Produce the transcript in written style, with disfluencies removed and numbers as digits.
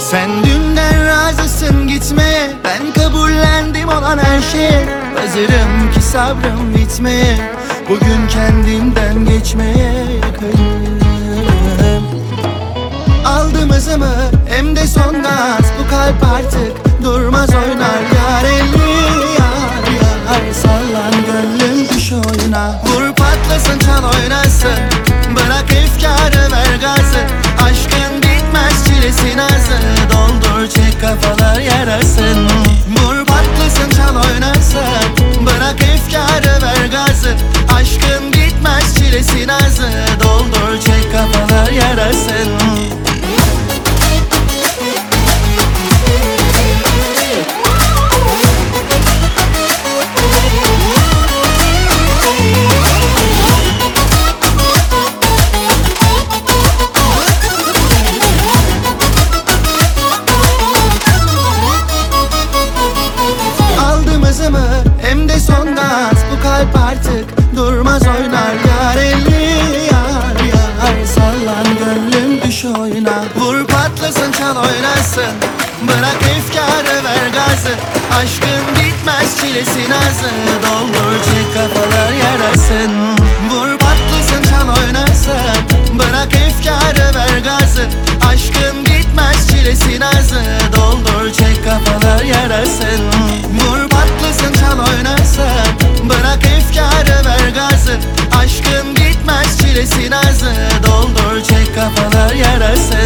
Sen dünden razısın gitmeye, ben kabullendim olan her şeye. Hazırım ki sabrım bitmeye, bugün kendimden geçmeye yakınım. Aldım hızımı hem de son gaz, bu kalp artık durmaz oynar. Yar elli yar yar, sallan gönlüm düş oyuna. Vur patlasın çal oynasın, bırak efkarı ver gazı. Aşkın bitmez çilesi nazı, doldur çek kafalar yarasın. Vur patlasın çal oynasın, bırak efkarı ver gazı. Aşkın bitmez çilesi nazı, doldur çek kafalar yarasın. Hem de son gaz, bu kalp artık durmaz oynar. Yar elli yar yar, sallan gönlüm düş oyuna. Vur patlasın çal oynasın, bırak efkarı ver gazı. Aşkın bitmez çilesi nazı, doldur çek kafalar yarasın. Vur patlasın çal oynasın, bırak efkarı ver gazı. Aşkın bitmez çilesi nazı, doldur çek kafalar yarasın. Vur patlasın çal oynasın, bırak efkarı ver gazı. Aşkın bitmez çilesi nazı, doldur çek kafalar yarasın.